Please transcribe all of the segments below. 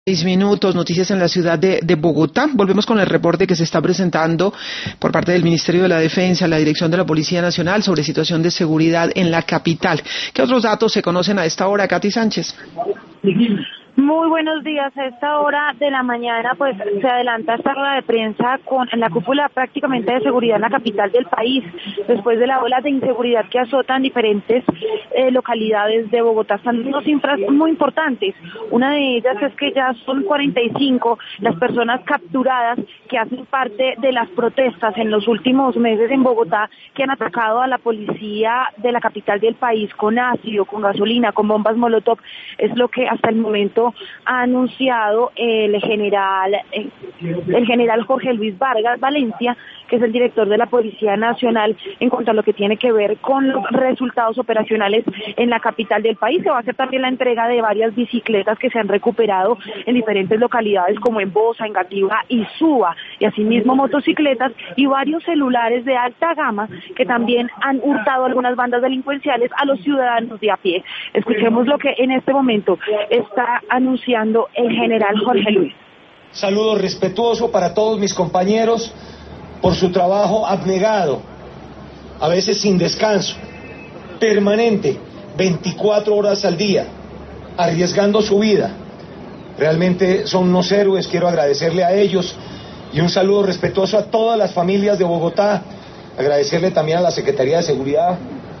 6 minutos, noticias en la ciudad de Bogotá. Volvemos con el reporte que se está presentando por parte del Ministerio de la Defensa, la Dirección de la Policía Nacional sobre situación de seguridad en la capital. ¿Qué otros datos se conocen a esta hora, Katy Sánchez? Muy buenos días. A esta hora de la mañana pues se adelanta esta rueda de prensa con la cúpula prácticamente de seguridad en la capital del país, después de la ola de inseguridad que azotan diferentes localidades de Bogotá. Están unas cifras muy importantes. Una de ellas es que ya son 45 las personas capturadas que hacen parte de las protestas en los últimos meses en Bogotá, que han atacado a la policía de la capital del país con ácido, con gasolina, con bombas molotov. Es lo que hasta el momento ha anunciado el general Jorge Luis Vargas Valencia, que es el director de la Policía Nacional, en cuanto a lo que tiene que ver con los resultados operacionales en la capital del país. Se va a hacer también la entrega de varias bicicletas que se han recuperado en diferentes localidades como en Bosa, Engativá y Suba, y asimismo motocicletas y varios celulares de alta gama que también han hurtado algunas bandas delincuenciales a los ciudadanos de a pie. Escuchemos lo que en este momento está anunciando el general Jorge Luis. Saludo respetuoso para todos mis compañeros por su trabajo abnegado, a veces sin descanso, permanente, 24 horas al día, arriesgando su vida. Realmente son unos héroes, quiero agradecerle a ellos, y un saludo respetuoso a todas las familias de Bogotá, agradecerle también a la Secretaría de Seguridad,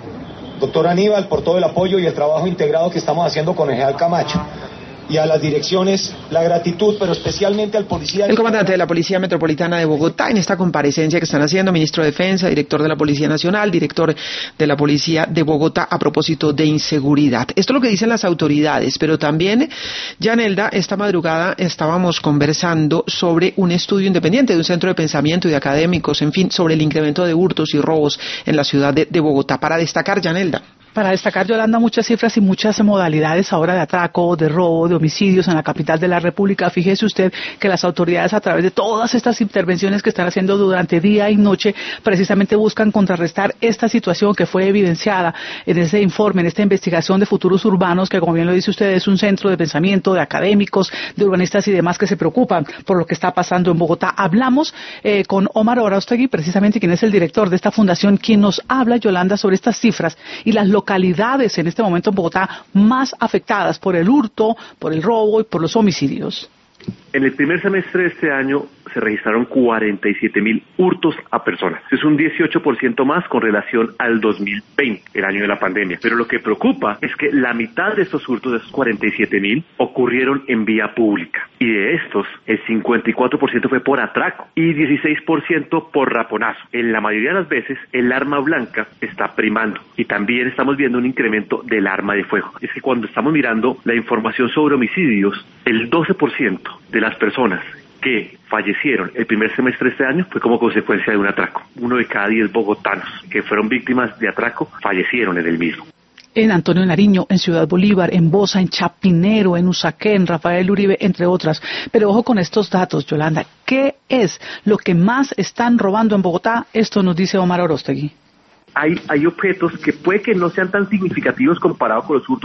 doctor Aníbal, por todo el apoyo y el trabajo integrado que estamos haciendo con el general Camacho. Y a las direcciones, la gratitud, pero especialmente al policía. El comandante de la Policía Metropolitana de Bogotá, en esta comparecencia que están haciendo, ministro de Defensa, director de la Policía Nacional, director de la Policía de Bogotá, a propósito de inseguridad. Esto es lo que dicen las autoridades, pero también, Yanelda, esta madrugada estábamos conversando sobre un estudio independiente de un centro de pensamiento y de académicos, en fin, sobre el incremento de hurtos y robos en la ciudad de Bogotá. Para destacar, Yanelda. Para destacar, Yolanda, muchas cifras y muchas modalidades ahora de atraco, de robo, de homicidios en la capital de la República. Fíjese usted que las autoridades, a través de todas estas intervenciones que están haciendo durante día y noche, precisamente buscan contrarrestar esta situación que fue evidenciada en ese informe, en esta investigación de futuros urbanos, que, como bien lo dice usted, es un centro de pensamiento de académicos, de urbanistas y demás que se preocupan por lo que está pasando en Bogotá. Hablamos con Omar Orostegui, precisamente quien es el director de esta fundación, quien nos habla, Yolanda, sobre estas cifras y las localidades en este momento en Bogotá más afectadas por el hurto, por el robo y por los homicidios. En el primer semestre de este año se registraron 47.000 hurtos a personas. Es un 18% más con relación al 2020, el año de la pandemia. Pero lo que preocupa es que la mitad de estos hurtos, de esos 47.000, ocurrieron en vía pública. Y de estos, el 54% fue por atraco y 16% por raponazo. En la mayoría de las veces, el arma blanca está primando. Y también estamos viendo un incremento del arma de fuego. Es que cuando estamos mirando la información sobre homicidios, el 12% de las personas que fallecieron el primer semestre de este año fue como consecuencia de un atraco. 1 de cada 10 bogotanos que fueron víctimas de atraco fallecieron en el mismo. En Antonio Nariño, en Ciudad Bolívar, en Bosa, en Chapinero, en Usaquén, Rafael Uribe, entre otras. Pero ojo con estos datos, Yolanda. ¿Qué es lo que más están robando en Bogotá? Esto nos dice Omar Orostegui. Hay objetos que puede que no sean tan significativos comparados con los hurtos